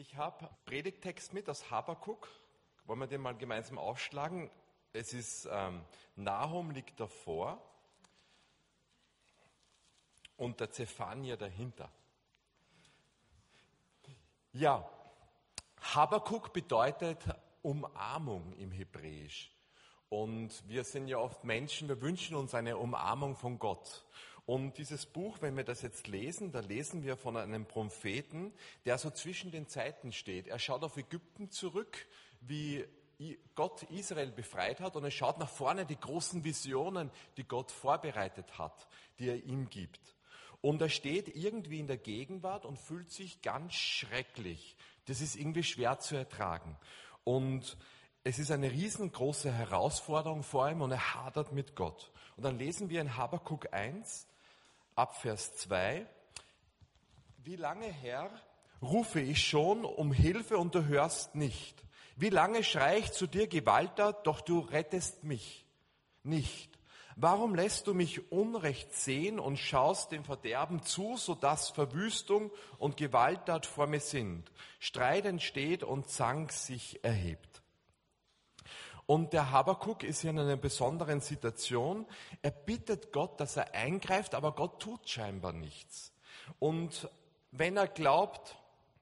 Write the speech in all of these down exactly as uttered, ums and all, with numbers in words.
Ich habe Predigttext mit aus Habakuk. Wollen wir den mal gemeinsam aufschlagen? Es ist, ähm, Nahum liegt davor und der Zephania dahinter. Ja, Habakuk bedeutet Umarmung im Hebräisch. Und wir sind ja oft Menschen, wir wünschen uns eine Umarmung von Gott. Und dieses Buch, wenn wir das jetzt lesen, da lesen wir von einem Propheten, der so zwischen den Zeiten steht. Er schaut auf Ägypten zurück, wie Gott Israel befreit hat, und er schaut nach vorne die großen Visionen, die Gott vorbereitet hat, die er ihm gibt. Und er steht irgendwie in der Gegenwart und fühlt sich ganz schrecklich. Das ist irgendwie schwer zu ertragen. Und es ist eine riesengroße Herausforderung vor ihm und er hadert mit Gott. Und dann lesen wir in Habakuk eins, ab Vers zwei, wie lange, Herr, rufe ich schon um Hilfe und du hörst nicht? Wie lange schreie ich zu dir Gewalttat, doch du rettest mich nicht? Warum lässt du mich Unrecht sehen und schaust dem Verderben zu, sodass Verwüstung und Gewalttat vor mir sind, Streit entsteht und Zank sich erhebt? Und der Habakuk ist hier in einer besonderen Situation. Er bittet Gott, dass er eingreift, aber Gott tut scheinbar nichts. Und wenn er glaubt,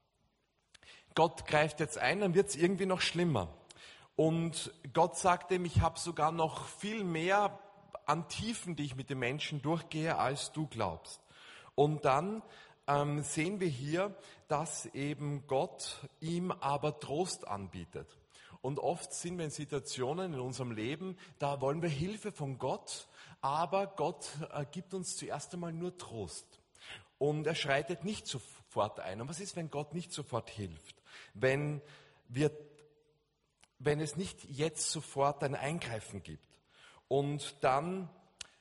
Gott greift jetzt ein, dann wird es irgendwie noch schlimmer. Und Gott sagt ihm, ich habe sogar noch viel mehr an Tiefen, die ich mit den Menschen durchgehe, als du glaubst. Und dann ähm, sehen wir hier, dass eben Gott ihm aber Trost anbietet. Und oft sind wir in Situationen in unserem Leben, da wollen wir Hilfe von Gott, aber Gott äh, gibt uns zuerst einmal nur Trost. Und er schreitet nicht sofort ein. Und was ist, wenn Gott nicht sofort hilft? Wenn, wir, wenn es nicht jetzt sofort ein Eingreifen gibt. Und dann,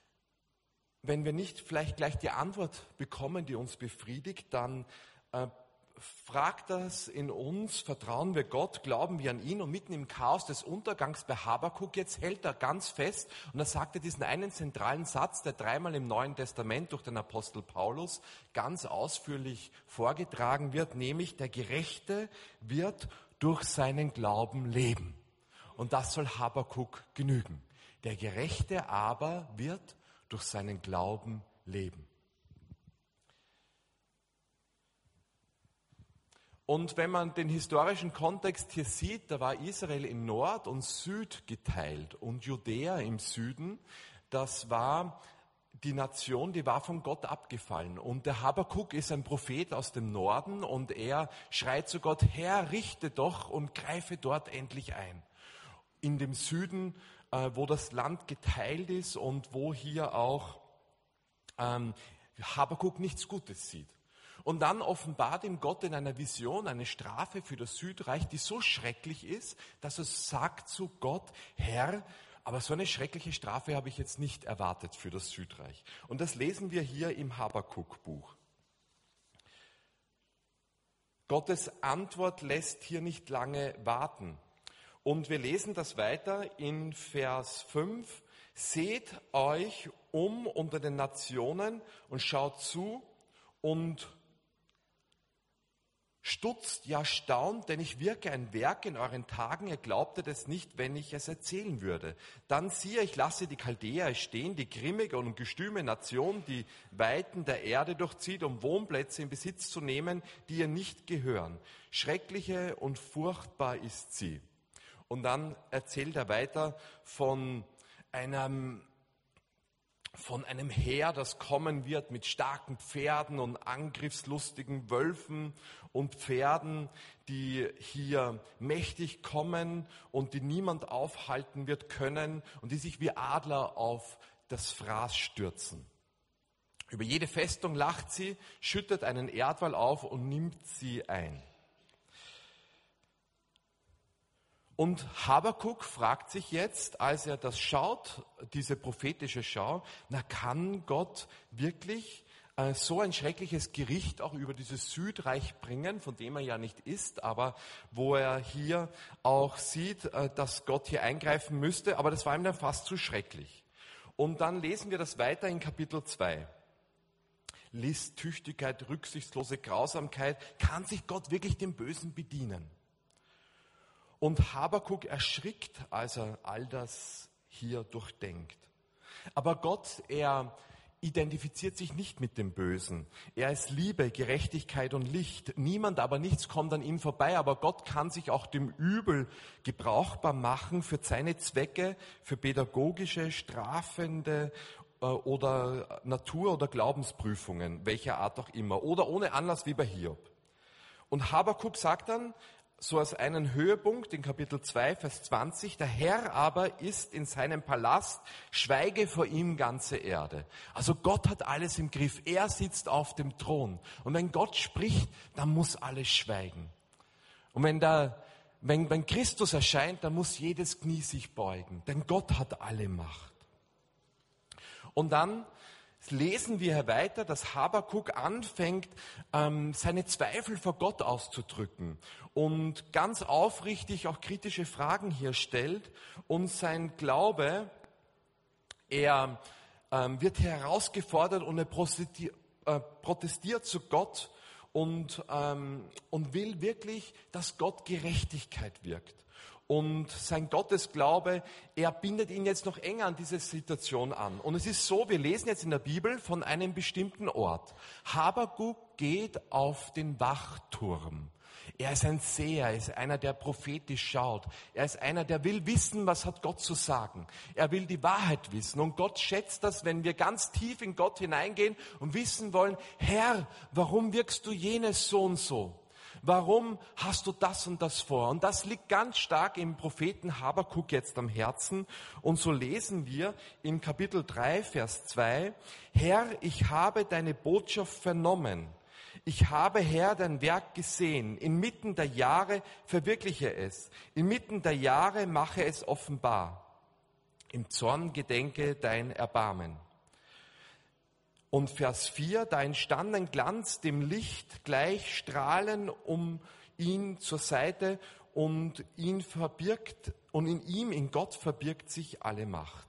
wenn wir nicht vielleicht gleich die Antwort bekommen, die uns befriedigt, dann äh, fragt das in uns, vertrauen wir Gott, glauben wir an ihn, und mitten im Chaos des Untergangs bei Habakuk, jetzt hält er ganz fest und er sagte diesen einen zentralen Satz, der dreimal im Neuen Testament durch den Apostel Paulus ganz ausführlich vorgetragen wird, nämlich der Gerechte wird durch seinen Glauben leben. Und das soll Habakuk genügen. Der Gerechte aber wird durch seinen Glauben leben. Und wenn man den historischen Kontext hier sieht, da war Israel in Nord und Süd geteilt und Judäa im Süden, das war die Nation, die war von Gott abgefallen. Und der Habakuk ist ein Prophet aus dem Norden und er schreit zu Gott, Herr, richte doch und greife dort endlich ein. In dem Süden, äh, wo das Land geteilt ist und wo hier auch ähm, Habakuk nichts Gutes sieht. Und dann offenbart ihm Gott in einer Vision eine Strafe für das Südreich, die so schrecklich ist, dass er sagt zu Gott, Herr, aber so eine schreckliche Strafe habe ich jetzt nicht erwartet für das Südreich. Und das lesen wir hier im Habakuk-Buch. Gottes Antwort lässt hier nicht lange warten. Und wir lesen das weiter in Vers fünf. Seht euch um unter den Nationen und schaut zu und stutzt, ja staunt, denn ich wirke ein Werk in euren Tagen, ihr glaubtet es nicht, wenn ich es erzählen würde. Dann siehe, ich lasse die Chaldäer stehen, die grimmige und gestüme Nation, die Weiten der Erde durchzieht, um Wohnplätze in Besitz zu nehmen, die ihr nicht gehören. Schreckliche und furchtbar ist sie. Und dann erzählt er weiter von einem von einem Heer, das kommen wird mit starken Pferden und angriffslustigen Wölfen und Pferden, die hier mächtig kommen und die niemand aufhalten wird können und die sich wie Adler auf das Fraß stürzen. Über jede Festung lacht sie, schüttet einen Erdwall auf und nimmt sie ein. Und Habakuk fragt sich jetzt, als er das schaut, diese prophetische Schau, na, kann Gott wirklich äh, so ein schreckliches Gericht auch über dieses Südreich bringen, von dem er ja nicht ist, aber wo er hier auch sieht, äh, dass Gott hier eingreifen müsste, aber das war ihm dann fast zu schrecklich. Und dann lesen wir das weiter in Kapitel zwei. List, Tüchtigkeit, rücksichtslose Grausamkeit, kann sich Gott wirklich dem Bösen bedienen. Und Habakuk erschrickt, als er all das hier durchdenkt. Aber Gott, er identifiziert sich nicht mit dem Bösen. Er ist Liebe, Gerechtigkeit und Licht. Niemand, aber nichts kommt an ihm vorbei. Aber Gott kann sich auch dem Übel gebrauchbar machen für seine Zwecke, für pädagogische, strafende äh, oder Natur- oder Glaubensprüfungen, welcher Art auch immer. Oder ohne Anlass wie bei Hiob. Und Habakuk sagt dann, so als einen Höhepunkt in Kapitel zwei, Vers zwanzig, der Herr aber ist in seinem Palast, schweige vor ihm ganze Erde. Also Gott hat alles im Griff, er sitzt auf dem Thron. Und wenn Gott spricht, dann muss alles schweigen. Und wenn, der, wenn, wenn Christus erscheint, dann muss jedes Knie sich beugen, denn Gott hat alle Macht. Und dann lesen wir hier weiter, dass Habakuk anfängt, ähm, seine Zweifel vor Gott auszudrücken und ganz aufrichtig auch kritische Fragen hier stellt. Und sein Glaube, er ähm, wird herausgefordert und er protestiert, äh, protestiert zu Gott und, ähm, und will wirklich, dass Gott Gerechtigkeit wirkt. Und sein Gottesglaube, er bindet ihn jetzt noch enger an diese Situation an. Und es ist so, wir lesen jetzt in der Bibel von einem bestimmten Ort. Habakuk geht auf den Wachturm. Er ist ein Seher, er ist einer, der prophetisch schaut. Er ist einer, der will wissen, was hat Gott zu sagen. Er will die Wahrheit wissen. Und Gott schätzt das, wenn wir ganz tief in Gott hineingehen und wissen wollen, Herr, warum wirkst du jenes so und so? Warum hast du das und das vor? Und das liegt ganz stark im Propheten Habakuk jetzt am Herzen. Und so lesen wir in Kapitel drei, Vers zwei, Herr, ich habe deine Botschaft vernommen. Ich habe, Herr, dein Werk gesehen. Inmitten der Jahre verwirkliche es. Inmitten der Jahre mache es offenbar. Im Zorn gedenke dein Erbarmen. Und Vers vier, da entstand ein Glanz dem Licht gleich strahlen um ihn zur Seite und ihn verbirgt, und in ihm, in Gott verbirgt sich alle Macht.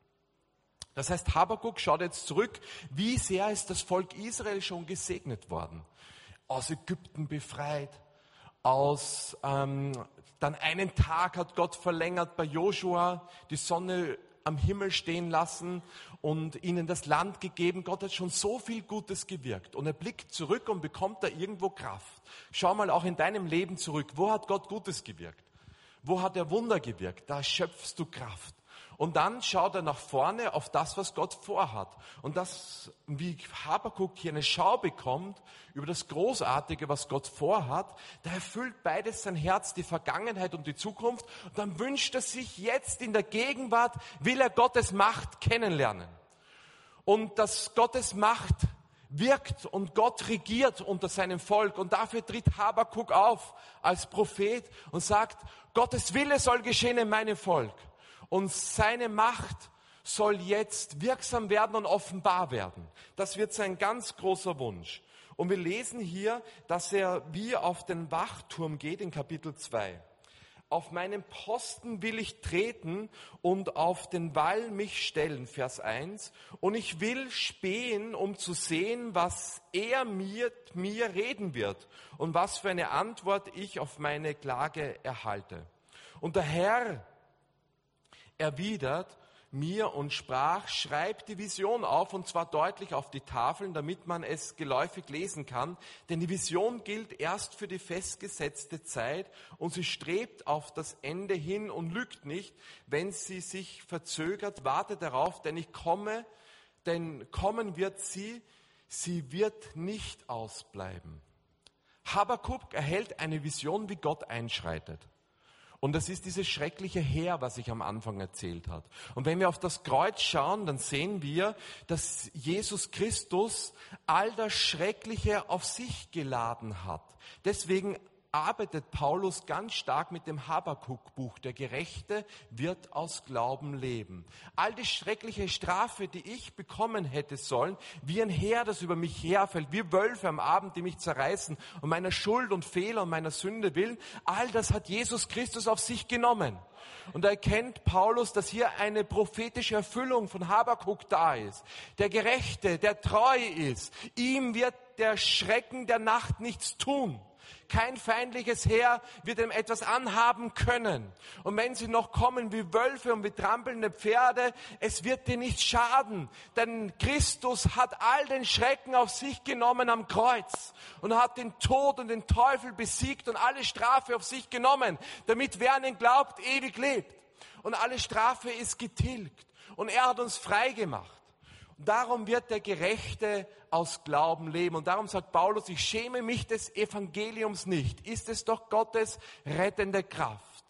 Das heißt, Habakuk schaut jetzt zurück, wie sehr ist das Volk Israel schon gesegnet worden. Aus Ägypten befreit, aus, ähm, dann einen Tag hat Gott verlängert bei Joshua, die Sonne am Himmel stehen lassen und ihnen das Land gegeben. Gott hat schon so viel Gutes gewirkt. Und er blickt zurück und bekommt da irgendwo Kraft. Schau mal auch in deinem Leben zurück. Wo hat Gott Gutes gewirkt? Wo hat er Wunder gewirkt? Da schöpfst du Kraft. Und dann schaut er nach vorne auf das, was Gott vorhat. Und das, wie Habakuk hier eine Schau bekommt über das Großartige, was Gott vorhat, da erfüllt beides sein Herz, die Vergangenheit und die Zukunft. Und dann wünscht er sich jetzt in der Gegenwart, will er Gottes Macht kennenlernen. Und dass Gottes Macht wirkt und Gott regiert unter seinem Volk. Und dafür tritt Habakuk auf als Prophet und sagt, Gottes Wille soll geschehen in meinem Volk. Und seine Macht soll jetzt wirksam werden und offenbar werden. Das wird sein ganz großer Wunsch. Und wir lesen hier, dass er wie auf den Wachturm geht in Kapitel zwei. Auf meinen Posten will ich treten und auf den Wall mich stellen, Vers eins. Und ich will spähen, um zu sehen, was er mir, mir reden wird und was für eine Antwort ich auf meine Klage erhalte. Und der Herr erwidert mir und sprach, schreib die Vision auf, und zwar deutlich auf die Tafeln, damit man es geläufig lesen kann. Denn die Vision gilt erst für die festgesetzte Zeit und sie strebt auf das Ende hin und lügt nicht. Wenn sie sich verzögert, warte darauf, denn ich komme, denn kommen wird sie, sie wird nicht ausbleiben. Habakuk erhält eine Vision, wie Gott einschreitet. Und das ist dieses schreckliche Heer, was ich am Anfang erzählt habe. Und wenn wir auf das Kreuz schauen, dann sehen wir, dass Jesus Christus all das Schreckliche auf sich geladen hat. Deswegen arbeitet Paulus ganz stark mit dem Habakuk-Buch. Der Gerechte wird aus Glauben leben. All die schreckliche Strafe, die ich bekommen hätte sollen, wie ein Heer, das über mich herfällt, wie Wölfe am Abend, die mich zerreißen, um meiner Schuld und Fehler und meiner Sünde willen, all das hat Jesus Christus auf sich genommen. Und da erkennt Paulus, dass hier eine prophetische Erfüllung von Habakuk da ist. Der Gerechte, der treu ist, ihm wird der Schrecken der Nacht nichts tun. Kein feindliches Heer wird ihm etwas anhaben können. Und wenn sie noch kommen wie Wölfe und wie trampelnde Pferde, es wird dir nichts schaden. Denn Christus hat all den Schrecken auf sich genommen am Kreuz und hat den Tod und den Teufel besiegt und alle Strafe auf sich genommen, damit wer an ihn glaubt, ewig lebt. Und alle Strafe ist getilgt. Und er hat uns frei gemacht. Darum wird der Gerechte aus Glauben leben. Und darum sagt Paulus, ich schäme mich des Evangeliums nicht. Ist es doch Gottes rettende Kraft.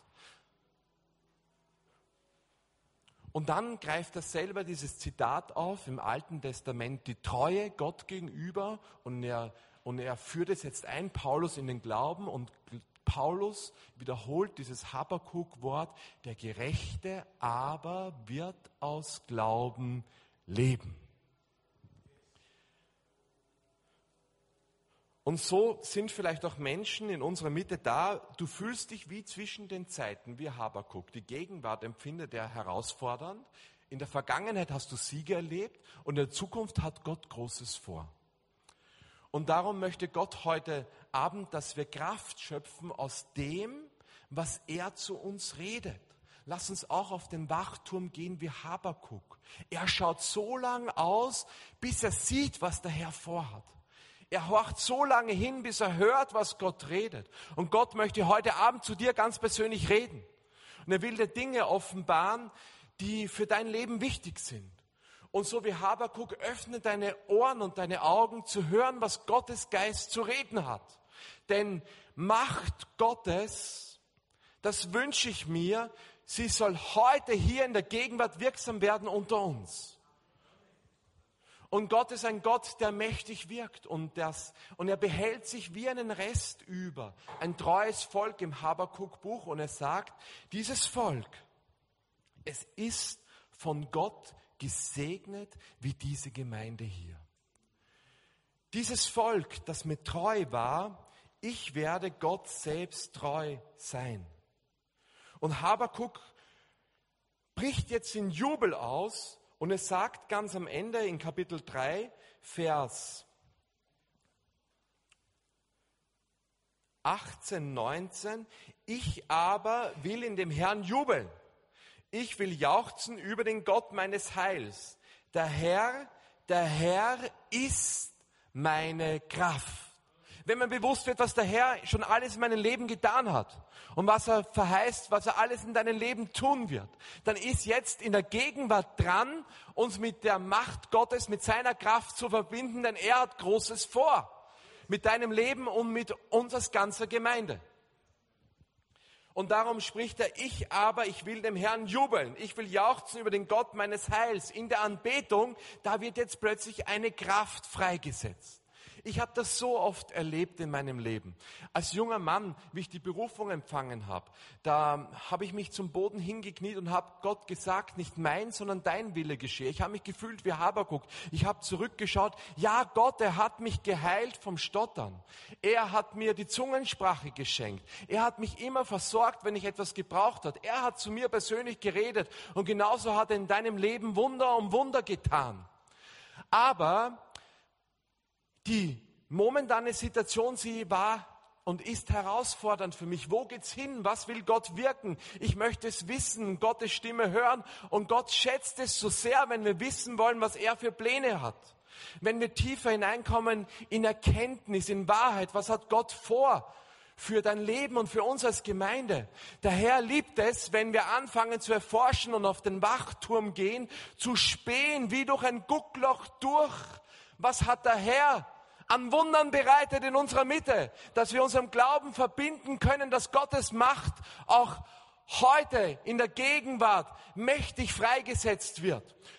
Und dann greift er selber dieses Zitat auf im Alten Testament, die Treue Gott gegenüber. Und er, und er führt es jetzt ein, Paulus in den Glauben. Und Paulus wiederholt dieses Habakuk-Wort, der Gerechte aber wird aus Glauben leben. Und so sind vielleicht auch Menschen in unserer Mitte da, du fühlst dich wie zwischen den Zeiten, wie Habakuk. Die Gegenwart empfindet er herausfordernd. In der Vergangenheit hast du Siege erlebt und in der Zukunft hat Gott Großes vor. Und darum möchte Gott heute Abend, dass wir Kraft schöpfen aus dem, was er zu uns redet. Lass uns auch auf den Wachturm gehen wie Habakuk. Er schaut so lange aus, bis er sieht, was der Herr vorhat. Er horcht so lange hin, bis er hört, was Gott redet. Und Gott möchte heute Abend zu dir ganz persönlich reden. Und er will dir Dinge offenbaren, die für dein Leben wichtig sind. Und so wie Habakuk, öffne deine Ohren und deine Augen zu hören, was Gottes Geist zu reden hat. Denn Macht Gottes, das wünsche ich mir, sie soll heute hier in der Gegenwart wirksam werden unter uns. Und Gott ist ein Gott, der mächtig wirkt und, das, und er behält sich wie einen Rest über. Ein treues Volk im Habakuk-Buch und er sagt, dieses Volk, es ist von Gott gesegnet wie diese Gemeinde hier. Dieses Volk, das mir treu war, ich werde Gott selbst treu sein. Und Habakuk bricht jetzt in Jubel aus und es sagt ganz am Ende in Kapitel drei, Vers achtzehn, neunzehn, ich aber will in dem Herrn jubeln. Ich will jauchzen über den Gott meines Heils. Der Herr, der Herr ist meine Kraft. Wenn mir bewusst wird, was der Herr schon alles in meinem Leben getan hat und was er verheißt, was er alles in deinem Leben tun wird, dann ist jetzt in der Gegenwart dran, uns mit der Macht Gottes, mit seiner Kraft zu verbinden, denn er hat Großes vor mit deinem Leben und mit uns als ganzer Gemeinde. Und darum spricht er, ich aber, ich will dem Herrn jubeln. Ich will jauchzen über den Gott meines Heils. In der Anbetung, da wird jetzt plötzlich eine Kraft freigesetzt. Ich habe das so oft erlebt in meinem Leben. Als junger Mann, wie ich die Berufung empfangen habe, da habe ich mich zum Boden hingekniet und habe Gott gesagt, nicht mein, sondern dein Wille geschehe. Ich habe mich gefühlt wie Habakuk. Ich habe zurückgeschaut, ja Gott, er hat mich geheilt vom Stottern. Er hat mir die Zungensprache geschenkt. Er hat mich immer versorgt, wenn ich etwas gebraucht habe. Er hat zu mir persönlich geredet und genauso hat er in deinem Leben Wunder um Wunder getan. Aber die momentane Situation, sie war und ist herausfordernd für mich. Wo geht's hin? Was will Gott wirken? Ich möchte es wissen, Gottes Stimme hören. Und Gott schätzt es so sehr, wenn wir wissen wollen, was er für Pläne hat. Wenn wir tiefer hineinkommen in Erkenntnis, in Wahrheit, was hat Gott vor für dein Leben und für uns als Gemeinde. Der Herr liebt es, wenn wir anfangen zu erforschen und auf den Wachturm gehen, zu spähen wie durch ein Guckloch durch. Was hat der Herr an Wundern bereitet in unserer Mitte, dass wir unserem Glauben verbinden können, dass Gottes Macht auch heute in der Gegenwart mächtig freigesetzt wird.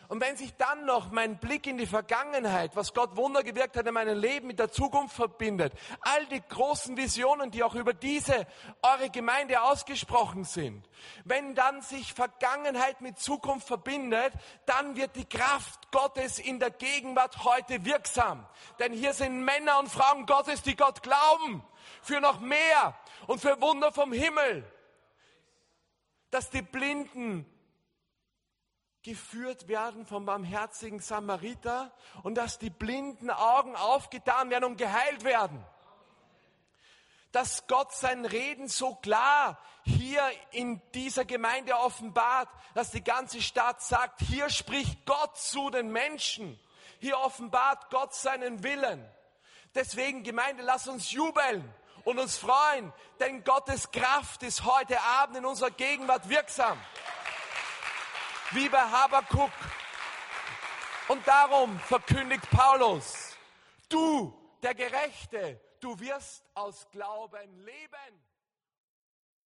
Und wenn sich dann noch mein Blick in die Vergangenheit, was Gott Wunder gewirkt hat in meinem Leben, mit der Zukunft verbindet, all die großen Visionen, die auch über diese, eure Gemeinde ausgesprochen sind, wenn dann sich Vergangenheit mit Zukunft verbindet, dann wird die Kraft Gottes in der Gegenwart heute wirksam. Denn hier sind Männer und Frauen Gottes, die Gott glauben, für noch mehr und für Wunder vom Himmel, dass die Blinden geführt werden vom barmherzigen Samariter und dass die blinden Augen aufgetan werden und geheilt werden. Dass Gott sein Reden so klar hier in dieser Gemeinde offenbart, dass die ganze Stadt sagt, hier spricht Gott zu den Menschen. Hier offenbart Gott seinen Willen. Deswegen, Gemeinde, lass uns jubeln und uns freuen, denn Gottes Kraft ist heute Abend in unserer Gegenwart wirksam. Wie bei Habakuk. Und darum verkündigt Paulus, du, der Gerechte, du wirst aus Glauben leben.